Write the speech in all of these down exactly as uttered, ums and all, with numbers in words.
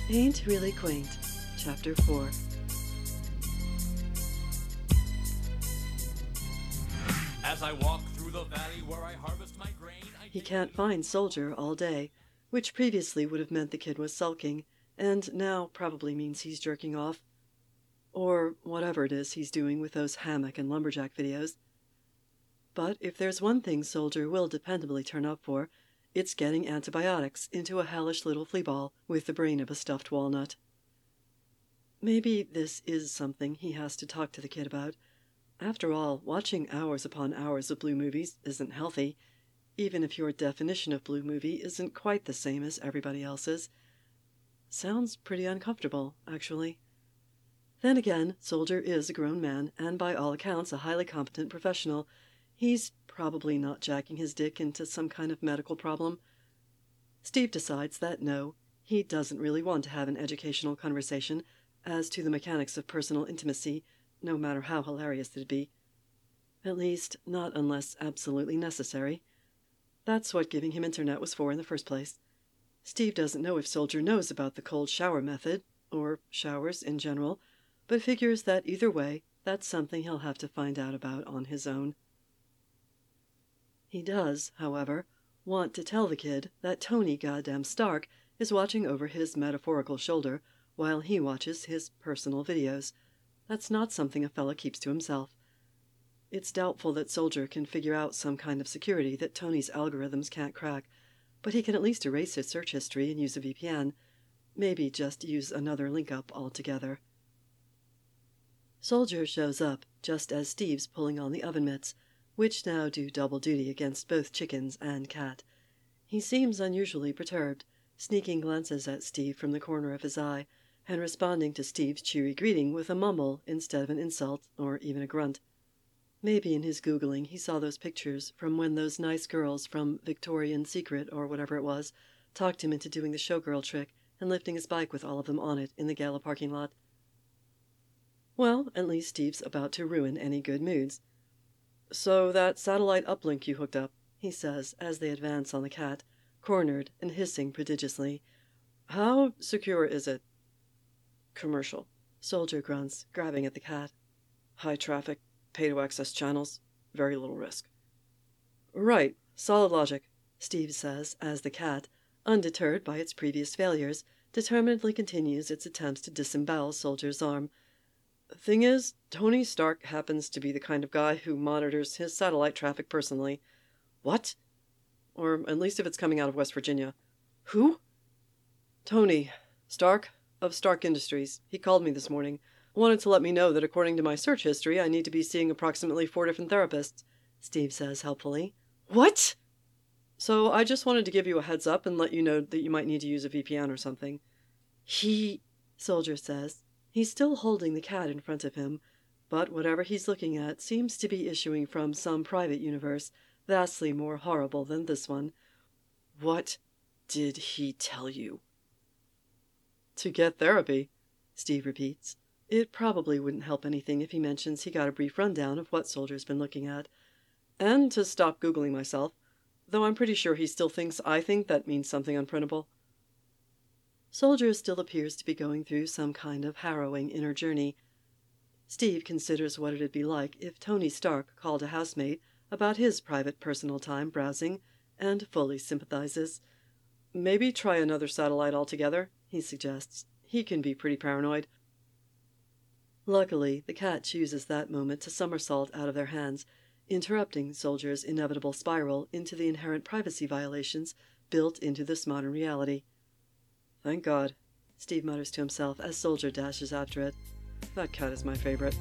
Ain't Really Quaint, Chapter four. As I walk through the valley where I harvest my grain, I He can't find Soldier all day, which previously would have meant the kid was sulking, and now probably means he's jerking off. Or whatever it is he's doing with those hammock and lumberjack videos. But if there's one thing Soldier will dependably turn up for, it's getting antibiotics into a hellish little flea ball with the brain of a stuffed walnut. Maybe this is something he has to talk to the kid about. After all, watching hours upon hours of blue movies isn't healthy, even if your definition of blue movie isn't quite the same as everybody else's. Sounds pretty uncomfortable, actually. Then again, Soldier is a grown man, and by all accounts a highly competent professional. He's probably not jacking his dick into some kind of medical problem. Steve decides that no, he doesn't really want to have an educational conversation as to the mechanics of personal intimacy, no matter how hilarious it'd be. At least, not unless absolutely necessary. That's what giving him internet was for in the first place. Steve doesn't know if Soldier knows about the cold shower method, or showers in general, but figures that either way, that's something he'll have to find out about on his own. He does, however, want to tell the kid that Tony goddamn Stark is watching over his metaphorical shoulder while he watches his personal videos. That's not something a fella keeps to himself. It's doubtful that Soldier can figure out some kind of security that Tony's algorithms can't crack, but he can at least erase his search history and use a V P N. Maybe just use another link-up altogether. Soldier shows up just as Steve's pulling on the oven mitts, which now do double duty against both chickens and cat. He seems unusually perturbed, sneaking glances at Steve from the corner of his eye, and responding to Steve's cheery greeting with a mumble instead of an insult or even a grunt. Maybe in his Googling he saw those pictures from when those nice girls from Victoria's Secret or whatever it was talked him into doing the showgirl trick and lifting his bike with all of them on it in the gala parking lot. Well, at least Steve's about to ruin any good moods. "So that satellite uplink you hooked up," he says as they advance on the cat, cornered and hissing prodigiously. "How secure is it?" "Commercial," Soldier grunts, grabbing at the cat. "High traffic, pay-to-access channels, very little risk." "Right, solid logic," Steve says as the cat, undeterred by its previous failures, determinedly continues its attempts to disembowel Soldier's arm. "Thing is, Tony Stark happens to be the kind of guy who monitors his satellite traffic personally." "What?" "Or at least if it's coming out of West Virginia." "Who?" "Tony Stark of Stark Industries. He called me this morning. Wanted to let me know that according to my search history, I need to be seeing approximately four different therapists," Steve says helpfully. "What?" "So I just wanted to give you a heads up and let you know that you might need to use a V P N or something." "He," Soldier says. He's still holding the cat in front of him, but whatever he's looking at seems to be issuing from some private universe vastly more horrible than this one. "What did he tell you?" "To get therapy," Steve repeats. It probably wouldn't help anything if he mentions he got a brief rundown of what Soldier's been looking at. "And to stop Googling myself, though I'm pretty sure he still thinks I think that means something unprintable." Soldier still appears to be going through some kind of harrowing inner journey. Steve considers what it'd be like if Tony Stark called a housemate about his private personal time browsing, and fully sympathizes. "Maybe try another satellite altogether," he suggests. "He can be pretty paranoid." Luckily, the cat chooses that moment to somersault out of their hands, interrupting Soldier's inevitable spiral into the inherent privacy violations built into this modern reality. "Thank God," Steve mutters to himself as Soldier dashes after it. "That cat is my favorite."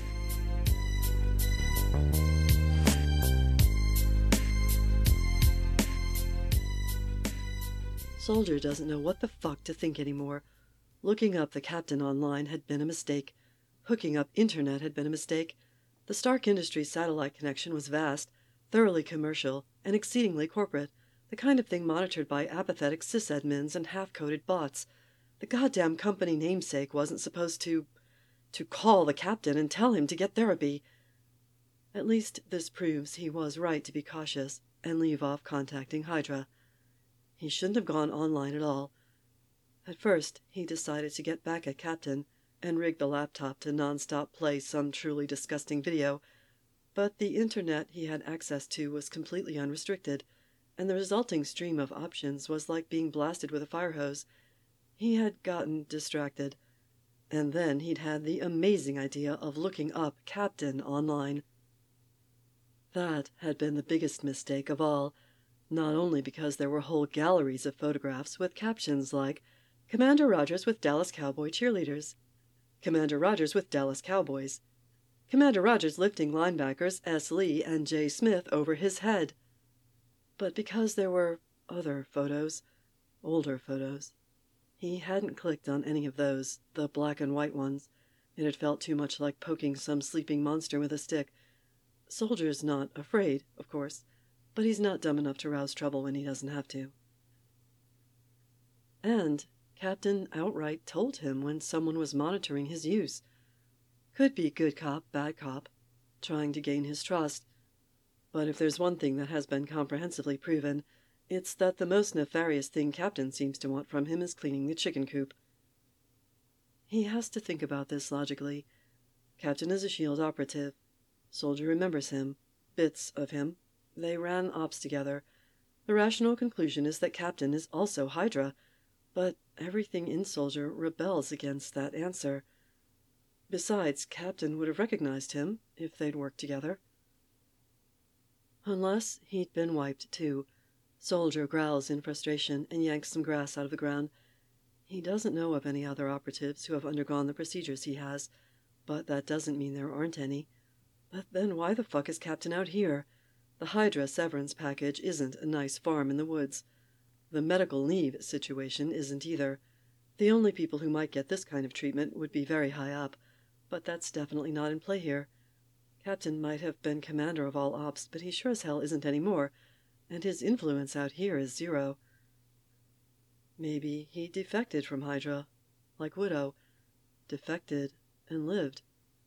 Soldier doesn't know what the fuck to think anymore. Looking up the captain online had been a mistake. Hooking up internet had been a mistake. The Stark Industries satellite connection was vast, thoroughly commercial, and exceedingly corporate, the kind of thing monitored by apathetic sysadmins and half-coded bots. The goddamn company namesake wasn't supposed to... to call the captain and tell him to get therapy. At least this proves he was right to be cautious and leave off contacting Hydra. He shouldn't have gone online at all. At first, he decided to get back at Captain and rig the laptop to nonstop play some truly disgusting video, but the internet he had access to was completely unrestricted, and the resulting stream of options was like being blasted with a fire hose. He had gotten distracted, and then he'd had the amazing idea of looking up Captain online. That had been the biggest mistake of all, not only because there were whole galleries of photographs with captions like, "Commander Rogers with Dallas Cowboy cheerleaders," "Commander Rogers with Dallas Cowboys," "Commander Rogers lifting linebackers S. Lee and J. Smith over his head," but because there were other photos, older photos. He hadn't clicked on any of those, the black and white ones. It had felt too much like poking some sleeping monster with a stick. Soldier's not afraid, of course, but he's not dumb enough to rouse trouble when he doesn't have to. And Captain outright told him when someone was monitoring his use. Could be good cop, bad cop, trying to gain his trust. But if there's one thing that has been comprehensively proven, it's that the most nefarious thing Captain seems to want from him is cleaning the chicken coop. He has to think about this logically. Captain is a SHIELD operative. Soldier remembers him. Bits of him. They ran ops together. The rational conclusion is that Captain is also Hydra, but everything in Soldier rebels against that answer. Besides, Captain would have recognized him if they'd worked together. Unless he'd been wiped, too. Soldier growls in frustration and yanks some grass out of the ground. He doesn't know of any other operatives who have undergone the procedures he has, but that doesn't mean there aren't any. But then why the fuck is Captain out here? The Hydra severance package isn't a nice farm in the woods. The medical leave situation isn't either. The only people who might get this kind of treatment would be very high up, but that's definitely not in play here. Captain might have been commander of all ops, but he sure as hell isn't anymore, and his influence out here is zero. Maybe he defected from Hydra, like Widow. Defected and lived.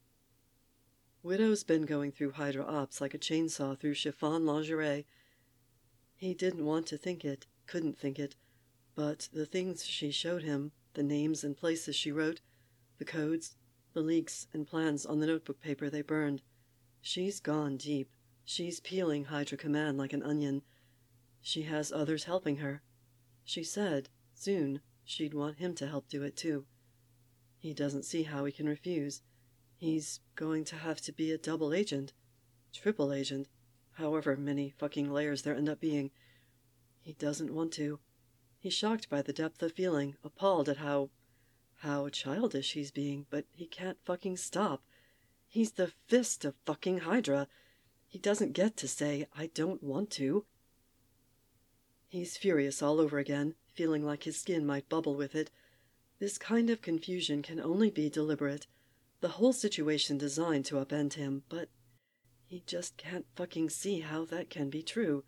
Widow's been going through Hydra ops like a chainsaw through chiffon lingerie. He didn't want to think it, couldn't think it, but the things she showed him, the names and places she wrote, the codes, the leaks and plans on the notebook paper they burned. She's gone deep. She's peeling Hydra Command like an onion. She has others helping her. She said, soon, she'd want him to help do it too. He doesn't see how he can refuse. He's going to have to be a double agent. Triple agent. However many fucking layers there end up being. He doesn't want to. He's shocked by the depth of feeling, appalled at how... how childish he's being, but he can't fucking stop. He's the fist of fucking Hydra. He doesn't get to say, I don't want to. He's furious all over again, feeling like his skin might bubble with it. This kind of confusion can only be deliberate. The whole situation designed to upend him, but he just can't fucking see how that can be true.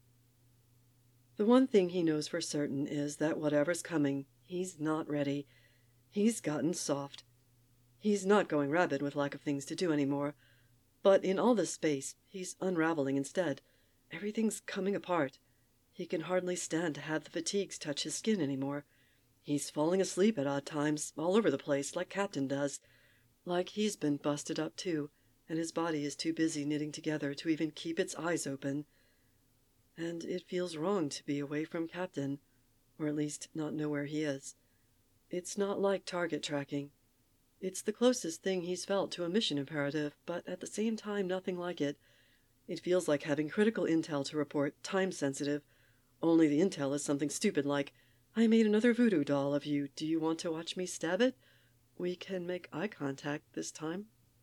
The one thing he knows for certain is that whatever's coming, he's not ready. He's gotten soft. He's not going rabid with lack of things to do anymore. But in all this space, he's unraveling instead. Everything's coming apart. He can hardly stand to have the fatigues touch his skin anymore. He's falling asleep at odd times, all over the place, like Captain does. Like he's been busted up too, and his body is too busy knitting together to even keep its eyes open. And it feels wrong to be away from Captain, or at least not know where he is. It's not like target tracking. It's the closest thing he's felt to a mission imperative, but at the same time nothing like it. It feels like having critical intel to report, time-sensitive, only the intel is something stupid like, I made another voodoo doll of you, do you want to watch me stab it? We can make eye contact this time.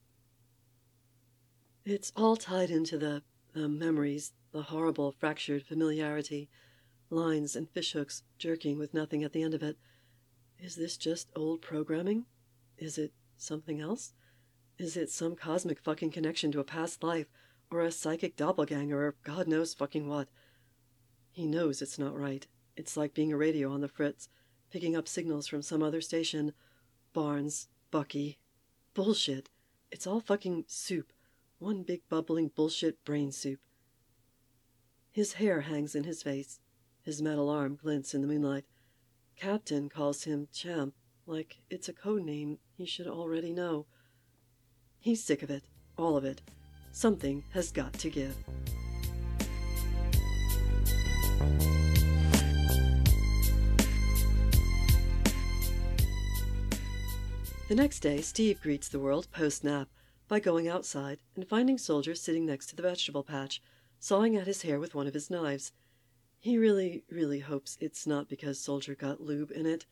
It's all tied into the, the memories, the horrible fractured familiarity, lines and fishhooks jerking with nothing at the end of it. Is this just old programming? Is it something else? Is it some cosmic fucking connection to a past life, or a psychic doppelganger, or God knows fucking what? He knows it's not right. It's like being a radio on the fritz, picking up signals from some other station. Barnes, Bucky. Bullshit. It's all fucking soup. One big bubbling bullshit brain soup. His hair hangs in his face. His metal arm glints in the moonlight. Captain calls him Champ, like it's a code name he should already know. He's sick of it, all of it. Something has got to give. The next day, Steve greets the world post-nap by going outside and finding Soldier sitting next to the vegetable patch, sawing at his hair with one of his knives. He really, really hopes it's not because Soldier got lube in it.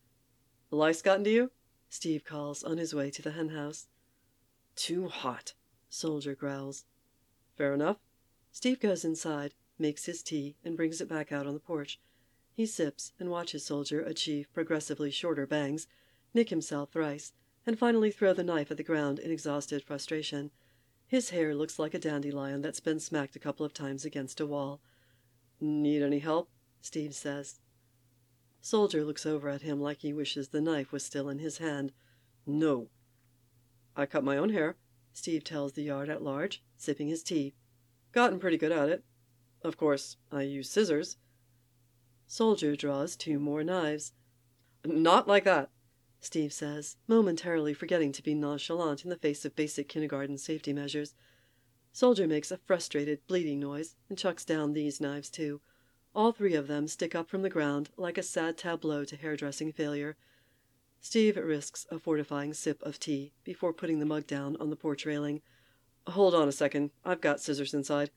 "Lice gotten to you?" Steve calls on his way to the henhouse. "Too hot," Soldier growls. "Fair enough." Steve goes inside, makes his tea, and brings it back out on the porch. He sips and watches Soldier achieve progressively shorter bangs, nick himself thrice, and finally throw the knife at the ground in exhausted frustration. His hair looks like a dandelion that's been smacked a couple of times against a wall. "Need any help?" Steve says. Soldier looks over at him like he wishes the knife was still in his hand. "No." "I cut my own hair," Steve tells the yard at large, sipping his tea. "Gotten pretty good at it. Of course, I use scissors." Soldier draws two more knives. "Not like that," Steve says, momentarily forgetting to be nonchalant in the face of basic kindergarten safety measures. Soldier makes a frustrated, bleeding noise and chucks down these knives too. All three of them stick up from the ground like a sad tableau to hairdressing failure. Steve risks a fortifying sip of tea before putting the mug down on the porch railing. "Hold on a second, I've got scissors inside."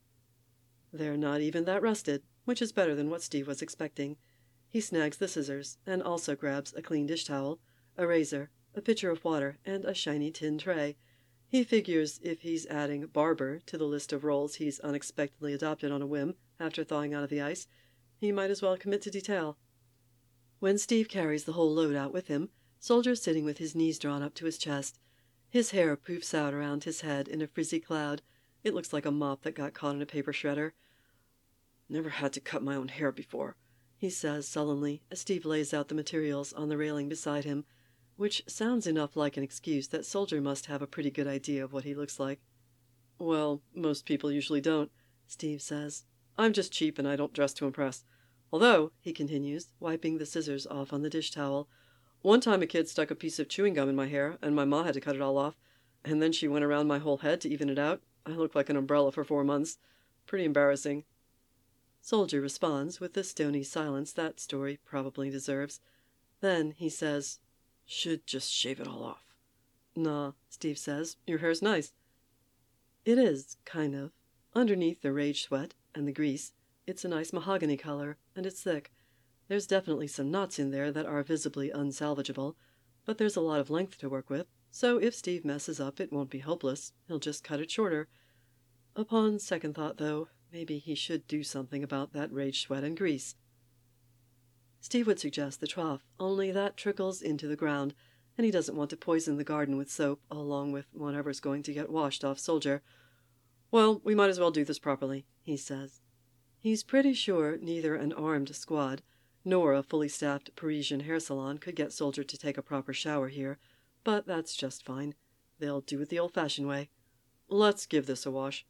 They're not even that rusted, which is better than what Steve was expecting. He snags the scissors and also grabs a clean dish towel, a razor, a pitcher of water, and a shiny tin tray. He figures if he's adding barber to the list of roles he's unexpectedly adopted on a whim after thawing out of the ice, he might as well commit to detail. When Steve carries the whole load out with him, Soldier's sitting with his knees drawn up to his chest. His hair poofs out around his head in a frizzy cloud. It looks like a mop that got caught in a paper shredder. "Never had to cut my own hair before," he says sullenly as Steve lays out the materials on the railing beside him, which sounds enough like an excuse that Soldier must have a pretty good idea of what he looks like. "Well, most people usually don't," Steve says. "I'm just cheap and I don't dress to impress. Although," he continues, wiping the scissors off on the dish towel, "one time a kid stuck a piece of chewing gum in my hair and my ma had to cut it all off, and then she went around my whole head to even it out. I looked like an umbrella for four months. Pretty embarrassing." Soldier responds with the stony silence that story probably deserves. Then he says, "Should just shave it all off." "Nah," Steve says, "your hair's nice." It is, kind of. Underneath the rage sweat and the grease, it's a nice mahogany color, and it's thick. There's definitely some knots in there that are visibly unsalvageable, but there's a lot of length to work with, so if Steve messes up, it won't be hopeless. He'll just cut it shorter. Upon second thought, though, maybe he should do something about that rage sweat and grease. Steve would suggest the trough, only that trickles into the ground, and he doesn't want to poison the garden with soap, along with whatever's going to get washed off Soldier. "Well, we might as well do this properly," he says. He's pretty sure neither an armed squad nor a fully staffed Parisian hair salon could get Soldier to take a proper shower here, but that's just fine. They'll do it the old-fashioned way. "Let's give this a wash."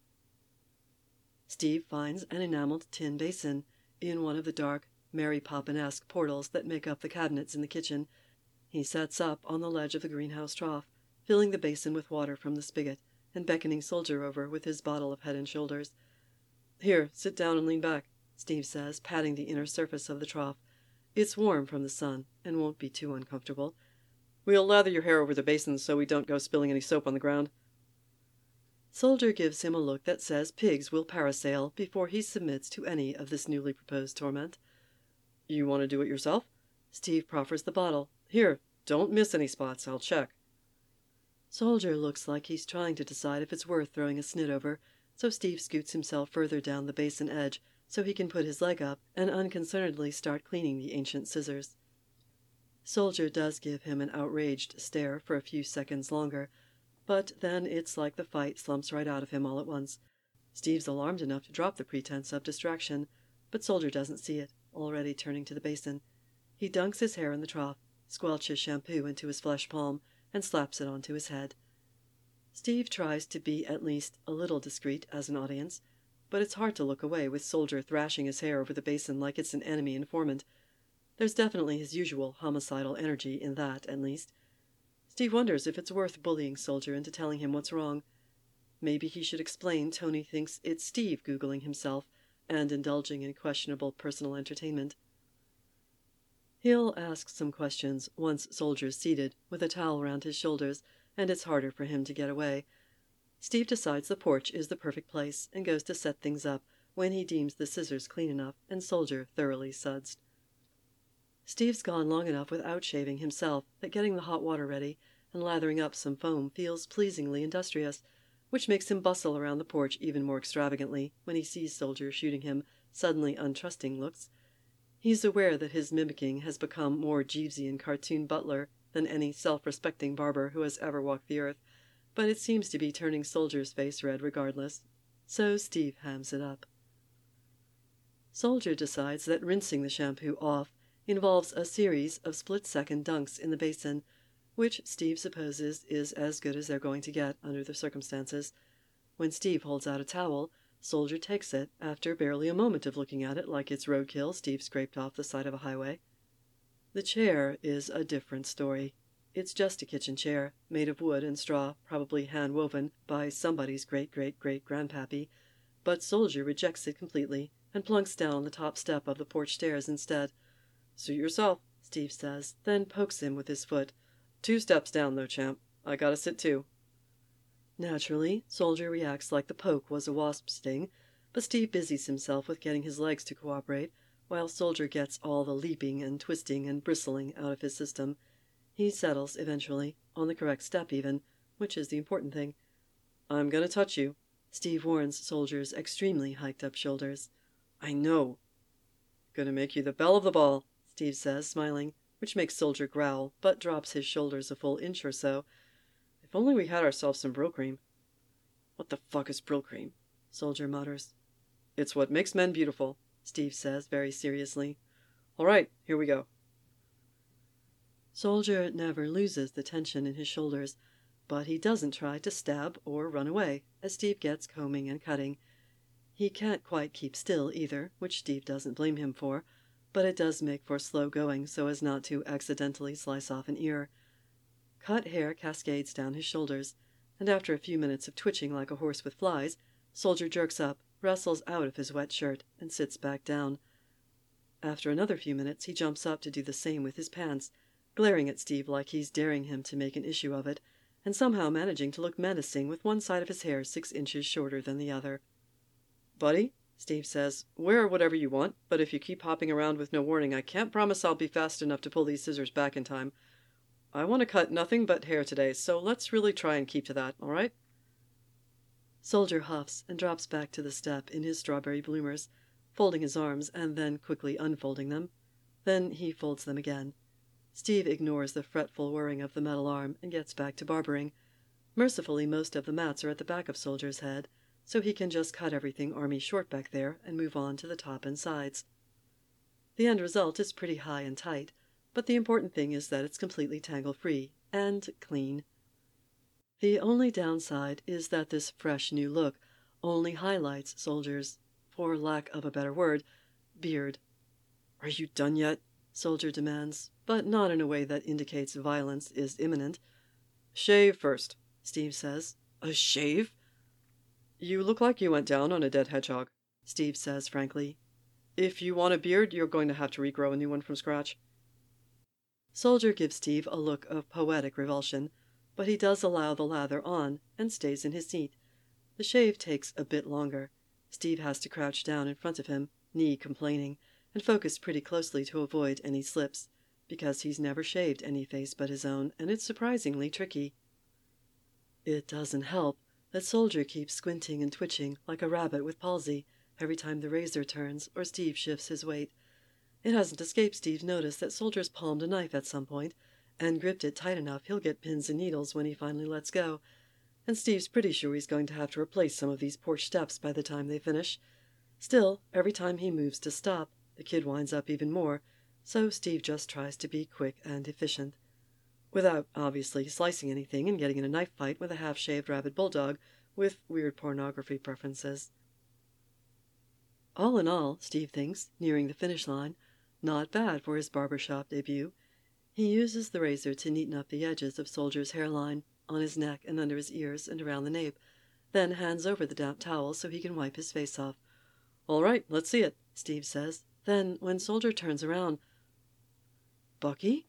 Steve finds an enameled tin basin in one of the dark, Mary Poppin-esque portals that make up the cabinets in the kitchen. He sets up on the ledge of the greenhouse trough, filling the basin with water from the spigot and beckoning Soldier over with his bottle of Head and Shoulders. "Here, sit down and lean back," Steve says, patting the inner surface of the trough. "It's warm from the sun and won't be too uncomfortable. We'll lather your hair over the basin so we don't go spilling any soap on the ground." Soldier gives him a look that says pigs will parasail before he submits to any of this newly proposed torment. "You want to do it yourself?" Steve proffers the bottle. "Here, don't miss any spots. I'll check." Soldier looks like he's trying to decide if it's worth throwing a snit over, so Steve scoots himself further down the basin edge so he can put his leg up and unconcernedly start cleaning the ancient scissors. Soldier does give him an outraged stare for a few seconds longer, but then it's like the fight slumps right out of him all at once. Steve's alarmed enough to drop the pretense of distraction, but Soldier doesn't see it, already turning to the basin. He dunks his hair in the trough, squelches shampoo into his flesh palm, and slaps it onto his head. Steve tries to be at least a little discreet as an audience, but it's hard to look away with Soldier thrashing his hair over the basin like it's an enemy informant. There's definitely his usual homicidal energy in that, at least. Steve wonders if it's worth bullying Soldier into telling him what's wrong. Maybe he should explain Tony thinks it's Steve Googling himself and indulging in questionable personal entertainment. He'll ask some questions once Soldier's seated, with a towel around his shoulders, and it's harder for him to get away. Steve decides the porch is the perfect place and goes to set things up when he deems the scissors clean enough and Soldier thoroughly sudsed. Steve's gone long enough without shaving himself that getting the hot water ready and lathering up some foam feels pleasingly industrious, which makes him bustle around the porch even more extravagantly when he sees Soldier shooting him suddenly untrusting looks. He's aware that his mimicking has become more Jeevesian cartoon butler than any self-respecting barber who has ever walked the earth, but it seems to be turning Soldier's face red regardless, so Steve hams it up. Soldier decides that rinsing the shampoo off involves a series of split-second dunks in the basin, which Steve supposes is as good as they're going to get under the circumstances. When Steve holds out a towel, Soldier takes it after barely a moment of looking at it like it's roadkill Steve scraped off the side of a highway. The chair is a different story. It's just a kitchen chair, made of wood and straw, probably hand-woven by somebody's great-great-great-grandpappy, but Soldier rejects it completely and plunks down on the top step of the porch stairs instead. "Suit yourself," Steve says, then pokes him with his foot. "Two steps down, though, champ. I gotta sit too." Naturally, Soldier reacts like the poke was a wasp sting, but Steve busies himself with getting his legs to cooperate, while Soldier gets all the leaping and twisting and bristling out of his system. He settles, eventually, on the correct step even, which is the important thing. "I'm gonna touch you," Steve warns Soldier's extremely hiked-up shoulders. "I know." "Gonna make you the belle of the ball," Steve says, smiling, which makes Soldier growl, but drops his shoulders a full inch or so. "If only we had ourselves some Brylcreem." "What the fuck is Brylcreem?" Soldier mutters. "It's what makes men beautiful," Steve says very seriously. "All right, here we go." Soldier never loses the tension in his shoulders, but he doesn't try to stab or run away as Steve gets combing and cutting. He can't quite keep still either, which Steve doesn't blame him for, but it does make for slow going so as not to accidentally slice off an ear. Cut hair cascades down his shoulders, and after a few minutes of twitching like a horse with flies, Soldier jerks up, wrestles out of his wet shirt, and sits back down. After another few minutes, he jumps up to do the same with his pants, glaring at Steve like he's daring him to make an issue of it, and somehow managing to look menacing with one side of his hair six inches shorter than the other. "Buddy," Steve says, "wear whatever you want, but if you keep hopping around with no warning, I can't promise I'll be fast enough to pull these scissors back in time. I want to cut nothing but hair today, so let's really try and keep to that, all right?" Soldier huffs and drops back to the step in his strawberry bloomers, folding his arms and then quickly unfolding them. Then he folds them again. Steve ignores the fretful whirring of the metal arm and gets back to barbering. Mercifully, most of the mats are at the back of Soldier's head, so he can just cut everything army short back there and move on to the top and sides. The end result is pretty high and tight, but the important thing is that it's completely tangle-free and clean. The only downside is that this fresh new look only highlights Soldier's, for lack of a better word, beard. "Are you done yet?" Soldier demands, but not in a way that indicates violence is imminent. "Shave first," Steve says. "A shave?" "You look like you went down on a dead hedgehog," Steve says frankly. "If you want a beard, you're going to have to regrow a new one from scratch." Soldier gives Steve a look of poetic revulsion, but he does allow the lather on and stays in his seat. The shave takes a bit longer. Steve has to crouch down in front of him, knee complaining, and focus pretty closely to avoid any slips, because he's never shaved any face but his own, and it's surprisingly tricky. It doesn't help that Soldier keeps squinting and twitching like a rabbit with palsy every time the razor turns or Steve shifts his weight. It hasn't escaped Steve's notice that Soldier's palmed a knife at some point and gripped it tight enough he'll get pins and needles when he finally lets go, and Steve's pretty sure he's going to have to replace some of these porch steps by the time they finish. Still, every time he moves to stop, the kid winds up even more, so Steve just tries to be quick and efficient, without obviously slicing anything and getting in a knife fight with a half-shaved rabid bulldog with weird pornography preferences. All in all, Steve thinks, nearing the finish line, Not bad for his barbershop debut. He uses the razor to neaten up the edges of Soldier's hairline, on his neck and under his ears and around the nape, then hands over the damp towel so he can wipe his face off. "All right, let's see it," Steve says. Then, when Soldier turns around, "Bucky?"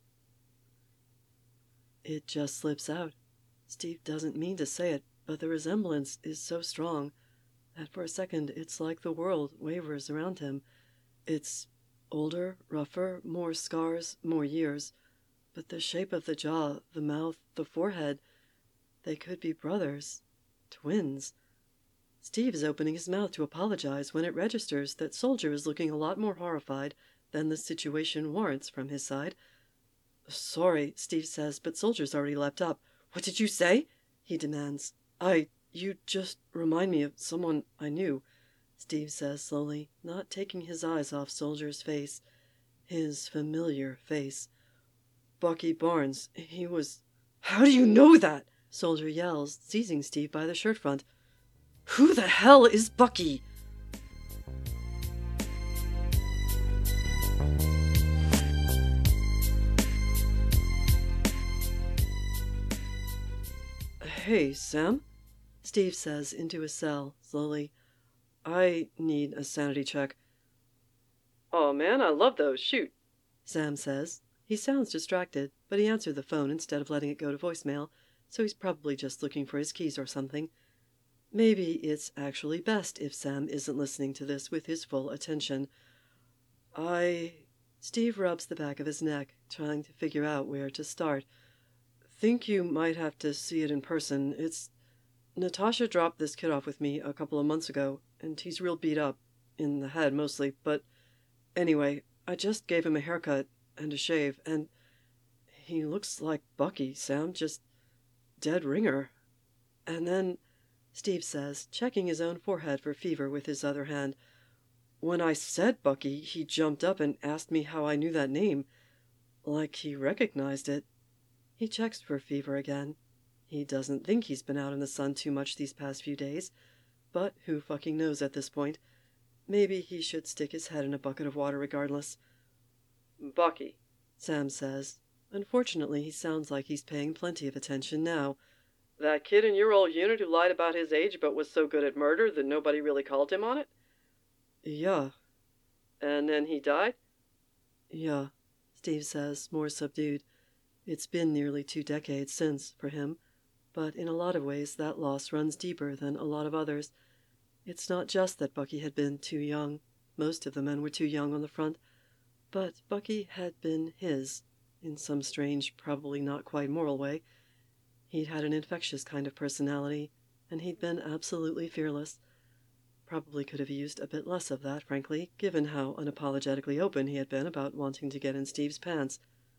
It just slips out. Steve doesn't mean to say it, but the resemblance is so strong that for a second it's like the world wavers around him. It's older, rougher, more scars, more years. But the shape of the jaw, the mouth, the forehead, they could be brothers. Twins. Steve is opening his mouth to apologize when it registers that Soldier is looking a lot more horrified than the situation warrants from his side. "Sorry," Steve says, but Soldier's already leapt up. "What did you say?" he demands. I, you just remind me of someone I knew," Steve says slowly, not taking his eyes off Soldier's face. His familiar face. "Bucky Barnes. He was—" "How do you know that?" Soldier yells, seizing Steve by the shirt front. "Who the hell is Bucky?" "Hey, Sam," Steve says into his cell, slowly. "I need a sanity check." "Oh, man, I love those. Shoot," Sam says. He sounds distracted, but he answered the phone instead of letting it go to voicemail, so he's probably just looking for his keys or something. Maybe it's actually best if Sam isn't listening to this with his full attention. I... Steve rubs the back of his neck, trying to figure out where to start. "Think you might have to see it in person. It's... Natasha dropped this kid off with me a couple of months ago, and he's real beat up. In the head, mostly. But anyway, I just gave him a haircut and a shave, and he looks like Bucky, Sam. Just dead ringer. And then," Steve says, checking his own forehead for fever with his other hand, "when I said Bucky, he jumped up and asked me how I knew that name. Like he recognized it." He checks for fever again. He doesn't think he's been out in the sun too much these past few days, but who fucking knows at this point? Maybe he should stick his head in a bucket of water regardless. "Bucky," Sam says. Unfortunately, he sounds like he's paying plenty of attention now. "That kid in your old unit who lied about his age but was so good at murder that nobody really called him on it?" "Yeah." "And then he died?" "Yeah," Steve says, more subdued. It's been nearly two decades since, for him, but in a lot of ways that loss runs deeper than a lot of others. It's not just that Bucky had been too young. Most of the men were too young on the front. But Bucky had been his, in some strange, probably not quite moral way. He'd had an infectious kind of personality, and he'd been absolutely fearless. Probably could have used a bit less of that, frankly, given how unapologetically open he had been about wanting to get in Steve's pants.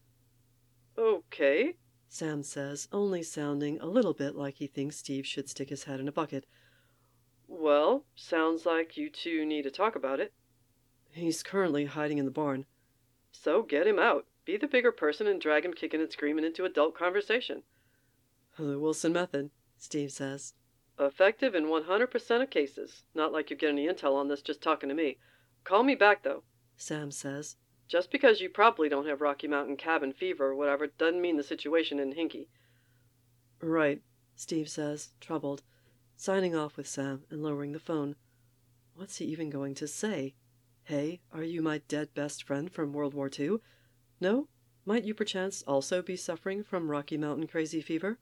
"Okay," Sam says, only sounding a little bit like he thinks Steve should stick his head in a bucket. "Well, sounds like you two need to talk about it." "He's currently hiding in the barn." "So get him out. Be the bigger person and drag him kicking and screaming into adult conversation." "The Wilson method," Steve says. "Effective in one hundred percent of cases. Not like you get any intel on this just talking to me. Call me back, though," Sam says. "Just because you probably don't have Rocky Mountain cabin fever or whatever doesn't mean the situation isn't hinky." "Right," Steve says, troubled, signing off with Sam and lowering the phone. What's he even going to say? Hey, are you my dead best friend from World War Two? No? Might you perchance also be suffering from Rocky Mountain crazy fever?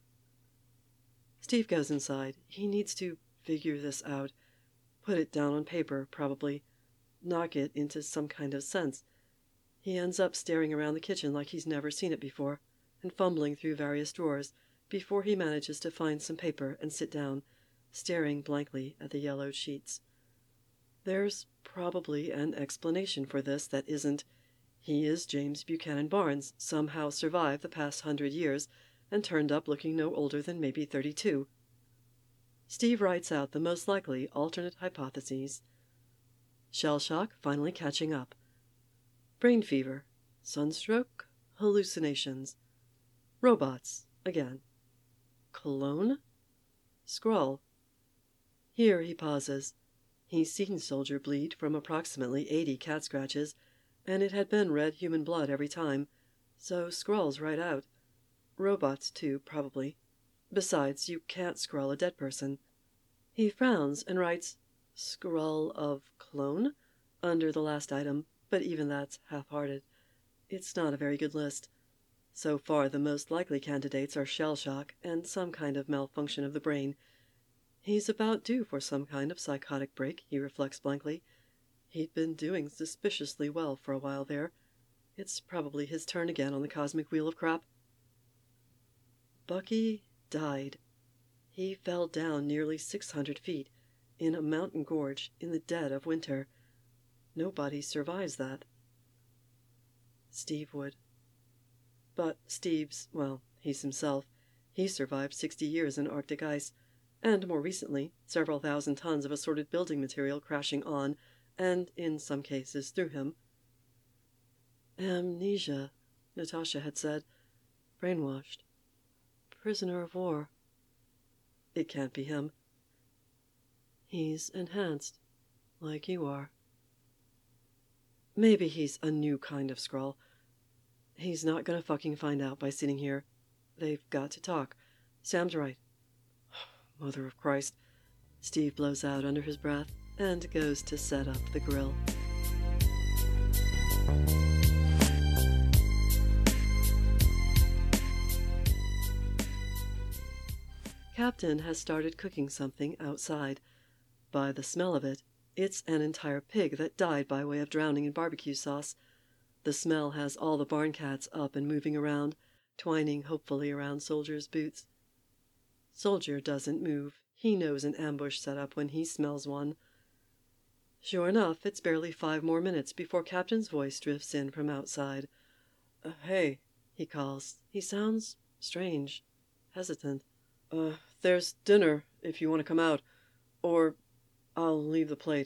Steve goes inside. He needs to figure this out. Put it down on paper, probably. Knock it into some kind of sense. He ends up staring around the kitchen like he's never seen it before, and fumbling through various drawers before he manages to find some paper and sit down, staring blankly at the yellowed sheets. There's probably an explanation for this that isn't, he is James Buchanan Barnes, somehow survived the past hundred years and turned up looking no older than maybe thirty-two. Steve writes out the most likely alternate hypotheses. Shell shock finally catching up. Brain fever, sunstroke, hallucinations. Robots, again. Clone? Skrull. Here he pauses. He's seen Soldier bleed from approximately eighty cat scratches, and it had been red human blood every time, so Skrulls right out. Robots, too, probably. Besides, you can't Skrull a dead person. He frowns and writes Skrull of clone under the last item, but even that's half-hearted. It's not a very good list. So far, the most likely candidates are shell shock and some kind of malfunction of the brain. He's about due for some kind of psychotic break, he reflects blankly. He'd been doing suspiciously well for a while there. It's probably his turn again on the cosmic wheel of crap. Bucky died. He fell down nearly six hundred feet in a mountain gorge in the dead of winter. Nobody survives that. Steve would. But Steve's, well, he's himself. He survived sixty years in Arctic ice, and more recently, several thousand tons of assorted building material crashing on, and in some cases through him. Amnesia, Natasha had said. Brainwashed. Prisoner of war. It can't be him. He's enhanced, like you are. Maybe he's a new kind of Skrull. He's not gonna fucking find out by sitting here. They've got to talk. Sam's right. Mother of Christ. Steve blows out under his breath and goes to set up the grill. Captain has started cooking something outside. By the smell of it, it's an entire pig that died by way of drowning in barbecue sauce. The smell has all the barn cats up and moving around, twining hopefully around Soldier's boots. Soldier doesn't move. He knows an ambush set up when he smells one. Sure enough, it's barely five more minutes before Captain's voice drifts in from outside. Uh, hey, he calls. He sounds strange, hesitant. Uh, there's dinner if you want to come out, or I'll leave the plate.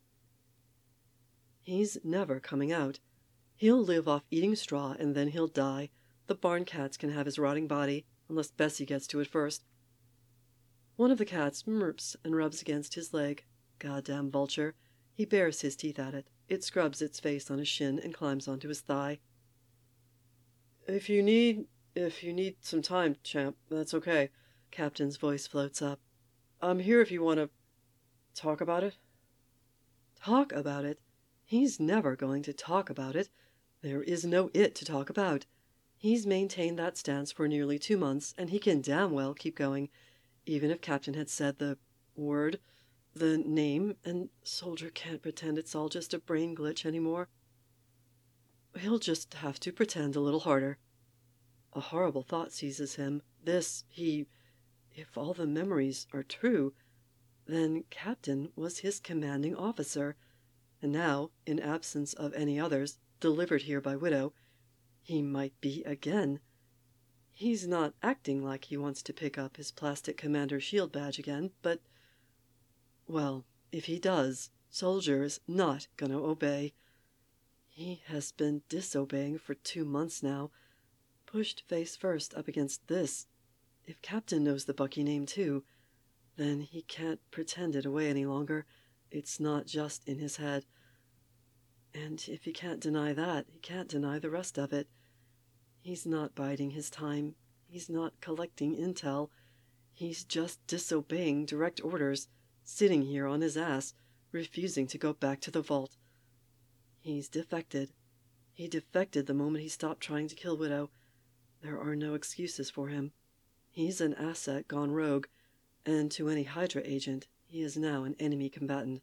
He's never coming out. He'll live off eating straw and then he'll die. The barn cats can have his rotting body, unless Bessie gets to it first. One of the cats murps and rubs against his leg. Goddamn vulture. He bares his teeth at it. It scrubs its face on his shin and climbs onto his thigh. If you need, if you need some time, champ, that's okay. Captain's voice floats up. I'm here if you want to talk about it. Talk about it? He's never going to talk about it. There is no it to talk about. He's maintained that stance for nearly two months, and he can damn well keep going, even if Captain had said the word, the name, and Soldier can't pretend it's all just a brain glitch anymore. He'll just have to pretend a little harder. A horrible thought seizes him. This, he... If all the memories are true, then Captain was his commanding officer, and now, in absence of any others, delivered here by Widow, he might be again. He's not acting like he wants to pick up his plastic commander shield badge again, but... Well, if he does, Soldier's not gonna obey. He has been disobeying for two months now, pushed face first up against this. If Captain knows the Bucky name too, then he can't pretend it away any longer. It's not just in his head. And if he can't deny that, he can't deny the rest of it. He's not biding his time. He's not collecting intel. He's just disobeying direct orders, sitting here on his ass, refusing to go back to the vault. He's defected. He defected the moment he stopped trying to kill Widow. There are no excuses for him. He's an asset gone rogue, and to any Hydra agent, he is now an enemy combatant.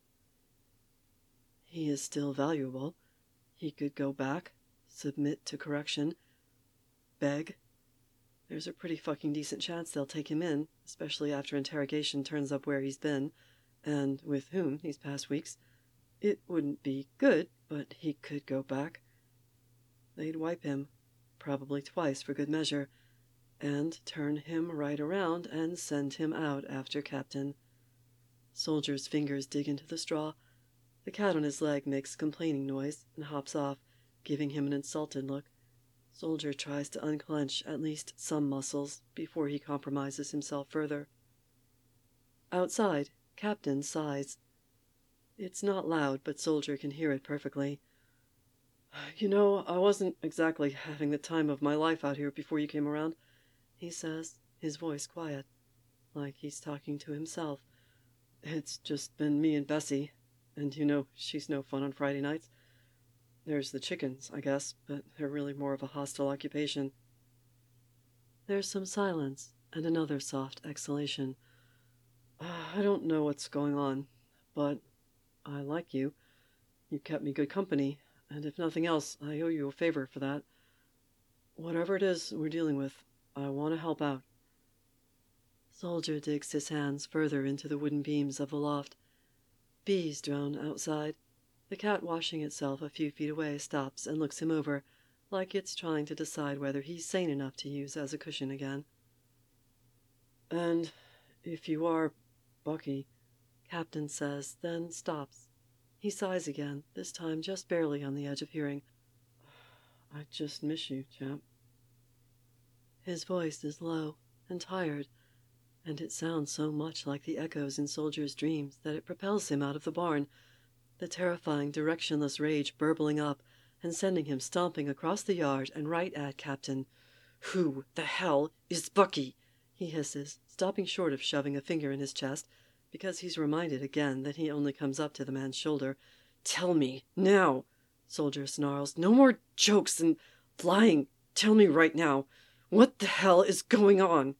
He is still valuable. He could go back, submit to correction, beg. There's a pretty fucking decent chance they'll take him in, especially after interrogation turns up where he's been, and with whom these past weeks. It wouldn't be good, but he could go back. They'd wipe him, probably twice for good measure, and turn him right around and send him out after Captain. Soldier's fingers dig into the straw. The cat on his leg makes a complaining noise and hops off, giving him an insulted look. Soldier tries to unclench at least some muscles before he compromises himself further. Outside, Captain sighs. It's not loud, but Soldier can hear it perfectly. You know, I wasn't exactly having the time of my life out here before you came around, he says, his voice quiet, like he's talking to himself. It's just been me and Bessie, and you know, she's no fun on Friday nights. There's the chickens, I guess, but they're really more of a hostile occupation. There's some silence and another soft exhalation. Uh, I don't know what's going on, but I like you. You kept me good company, and if nothing else, I owe you a favor for that. Whatever it is we're dealing with, I want to help out. Soldier digs his hands further into the wooden beams of the loft. Bees drone outside. The cat washing itself a few feet away stops and looks him over, like it's trying to decide whether he's sane enough to use as a cushion again. And if you are Bucky, Captain says, then stops. He sighs again, this time just barely on the edge of hearing. I just miss you, champ. His voice is low and tired, and it sounds so much like the echoes in Soldier's dreams that it propels him out of the barn, the terrifying, directionless rage burbling up and sending him stomping across the yard and right at Captain. Who the hell is Bucky? He hisses, stopping short of shoving a finger in his chest, because he's reminded again that he only comes up to the man's shoulder. Tell me, now, Soldier snarls. No more jokes and lying. Tell me right now. What the hell is going on?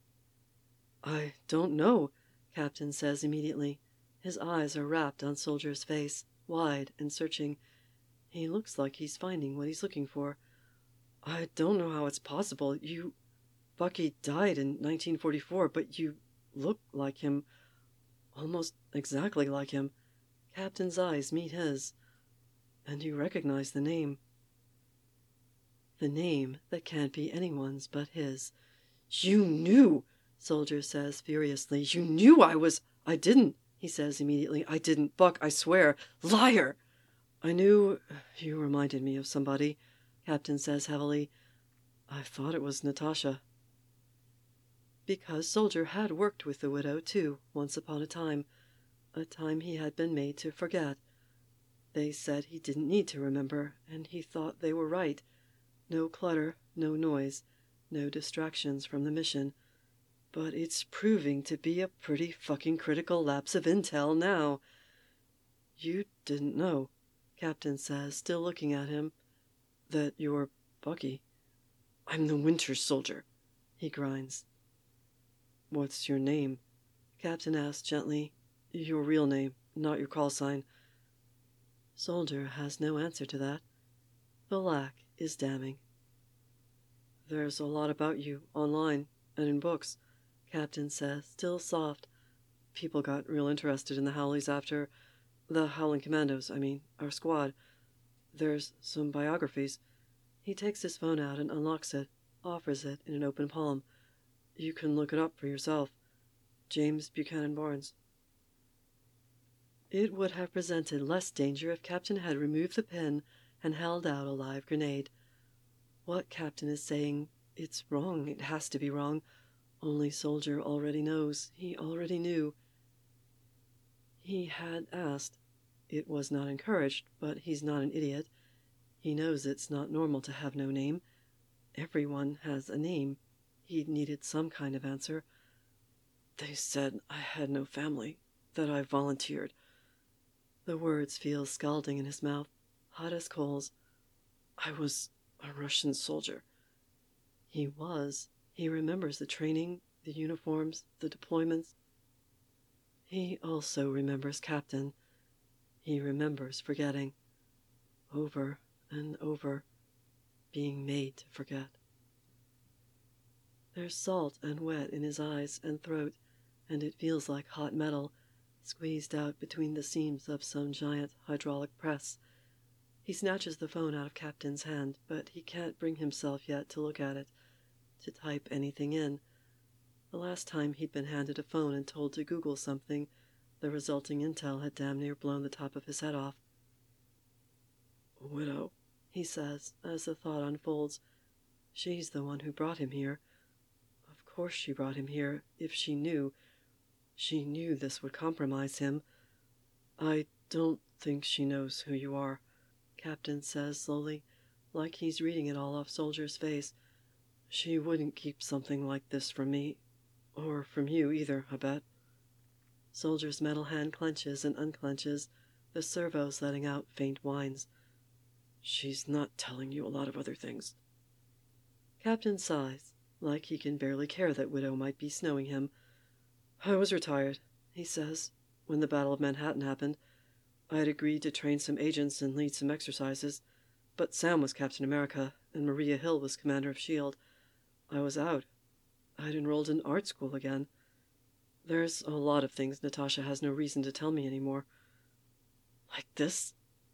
I don't know, Captain says immediately. His eyes are rapt on Soldier's face, wide and searching. He looks like he's finding what he's looking for. I don't know how it's possible. You... Bucky died in nineteen forty-four, but you look like him. Almost exactly like him. Captain's eyes meet his. And you recognize the name. The name that can't be anyone's but his. You knew, Soldier says furiously. You knew I was... I didn't, he says immediately. I didn't, Buck, I swear. Liar! I knew you reminded me of somebody, Captain says heavily. I thought it was Natasha. Because Soldier had worked with the widow, too, once upon a time. A time he had been made to forget. They said he didn't need to remember, and he thought they were right. No clutter, no noise, no distractions from the mission. But it's proving to be a pretty fucking critical lapse of intel now. You didn't know, Captain says, still looking at him, that you're Bucky. I'm the Winter Soldier, he grinds. What's your name? Captain asks gently. Your real name, not your call sign. Soldier has no answer to that. The lack is damning. There's a lot about you online and in books, Captain says, still soft. People got real interested in the Howleys after... The Howling Commandos, I mean, our squad. There's some biographies. He takes his phone out and unlocks it, offers it in an open palm. You can look it up for yourself. James Buchanan Barnes. It would have presented less danger if Captain had removed the pen and held out a live grenade. What Captain is saying, it's wrong, it has to be wrong. Only Soldier already knows, he already knew. He had asked. It was not encouraged, but he's not an idiot. He knows it's not normal to have no name. Everyone has a name. He needed some kind of answer. They said I had no family, that I volunteered. The words feel scalding in his mouth, hot as coals. I was a Russian soldier. He was. He remembers the training, the uniforms, the deployments. He also remembers Captain. He remembers forgetting. Over and over. Being made to forget. There's salt and wet in his eyes and throat, and it feels like hot metal, squeezed out between the seams of some giant hydraulic press. He snatches the phone out of Captain's hand, but he can't bring himself yet to look at it, to type anything in. The last time he'd been handed a phone and told to Google something, the resulting intel had damn near blown the top of his head off. Widow, he says, as the thought unfolds. She's the one who brought him here. Of course she brought him here, if she knew. She knew this would compromise him. I don't think she knows who you are. Captain says slowly, like he's reading it all off Soldier's face. "She wouldn't keep something like this from me. Or from you either, I bet." Soldier's metal hand clenches and unclenches, the servos letting out faint whines. "She's not telling you a lot of other things." Captain sighs, like he can barely care that Widow might be snowing him. "I was retired," he says, "when the Battle of Manhattan happened. I had agreed to train some agents and lead some exercises, but Sam was Captain America and Maria Hill was commander of S H I E L D. I was out. I'd enrolled in art school again. There's a lot of things Natasha has no reason to tell me anymore." "Like this?"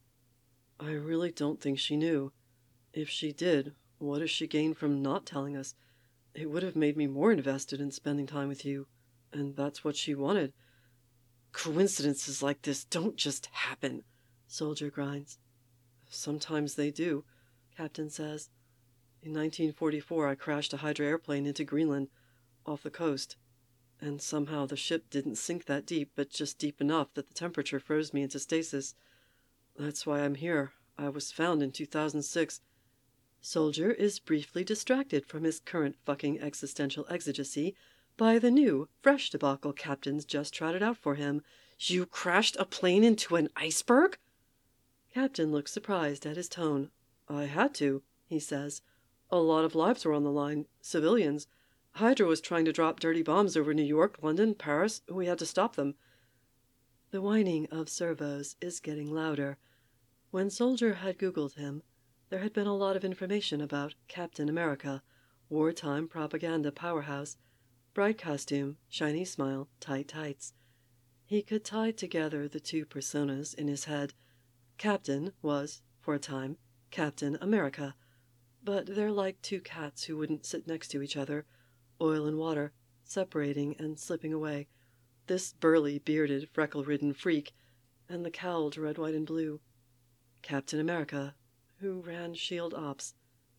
"I really don't think she knew. If she did, what does she gain from not telling us? It would have made me more invested in spending time with you, and that's what she wanted." "Coincidences like this don't just happen," Soldier grinds. "Sometimes they do," Captain says. "In nineteen forty-four, I crashed a Hydra airplane into Greenland, off the coast. And somehow the ship didn't sink that deep, but just deep enough that the temperature froze me into stasis. That's why I'm here. I was found in two thousand six. Soldier is briefly distracted from his current fucking existential exigency by the new, fresh debacle Captain's just trotted out for him. "You crashed a plane into an iceberg?" Captain looks surprised at his tone. "I had to," he says. "A lot of lives were on the line. Civilians. Hydra was trying to drop dirty bombs over New York, London, Paris. We had to stop them." The whining of servos is getting louder. When Soldier had Googled him, there had been a lot of information about Captain America, wartime propaganda powerhouse, bright costume, shiny smile, tight tights. He could tie together the two personas in his head. Captain was, for a time, Captain America. But they're like two cats who wouldn't sit next to each other, oil and water, separating and slipping away. This burly, bearded, freckle-ridden freak, and the cowled red, white, and blue. Captain America, who ran S H I E L D Ops.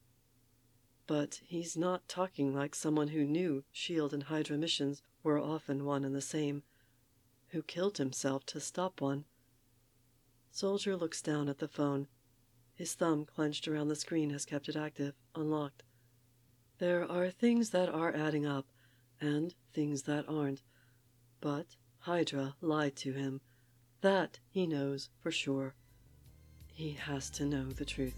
But he's not talking like someone who knew S H I E L D and Hydra missions were often one and the same, who killed himself to stop one. Soldier looks down at the phone. His thumb clenched around the screen has kept it active, unlocked. There are things that are adding up, and things that aren't. But Hydra lied to him. That he knows for sure. He has to know the truth.